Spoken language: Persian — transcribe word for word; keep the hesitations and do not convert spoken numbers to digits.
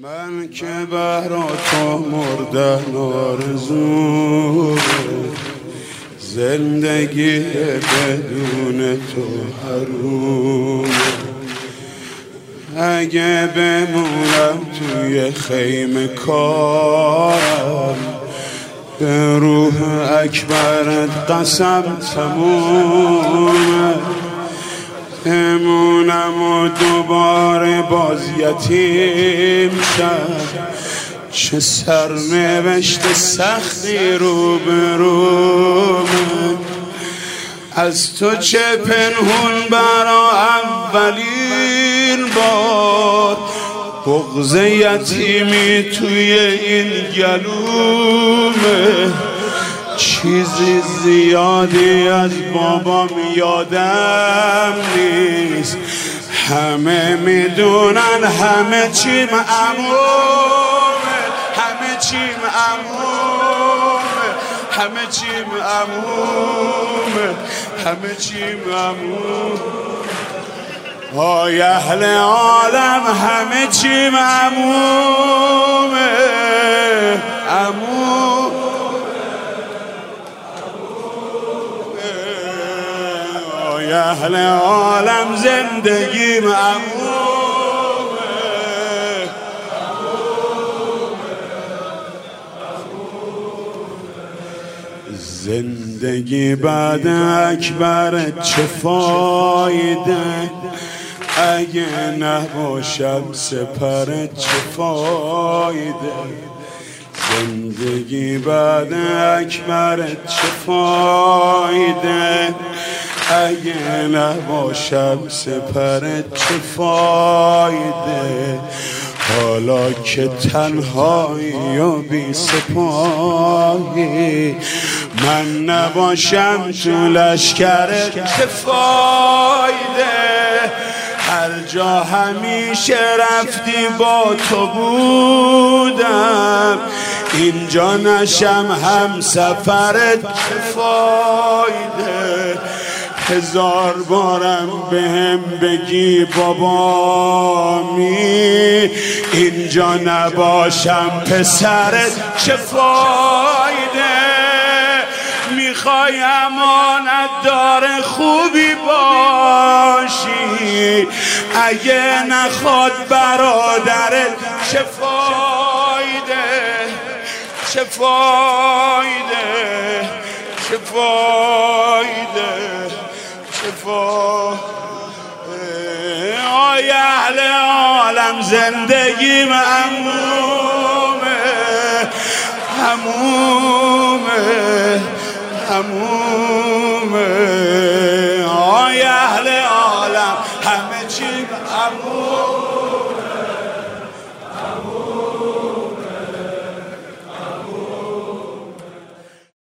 من که برا تو مردن آرزو، زندگی بدون تو حروم. اگه بمونم توی خیمه کارم، به روح اکبرت قسم تمومه. بمونم و دوباره باز یتیم شم، چه سرنوشت سختی رو به رومه. از تو چه پنهون برا اولین بار، بغض یتیمی توی این گلومه. چیزی زیادی از بابام یادم نیست، همه میدونن همه چیم عمومه، همه چیم عمومه، همه چیم عمومه، همه چیم عمومه. آی اهل عالم همه چیم عمومه، عمومه. آی اهل عالم زندگیم عمومه، زندگی بعد اکبر چه فایده، اگه نباشم سپر چه فایده. زندگی بعد اکبر چه فایده، اگه نباشم سپر چه فایده. حالا که تنهایی و بی سپاهی، من نباشم تو لشکر چه فایده. هر جا همیشه رفتی با تو بودم، اینجا نشم هم سفرت چه فایده. هزار بارم بهم بگی بابامی، اینجا نباشم پسرت چه فایده. میخوای امانت دار خوبی باشی، اگه نخواد برادرت چه فایده، چه فایده، چه فایده، چه فایده. آی اهل عالم زندگیم عمومه، عمومه، عمومه. آی اهل عالم همه چی عمومه.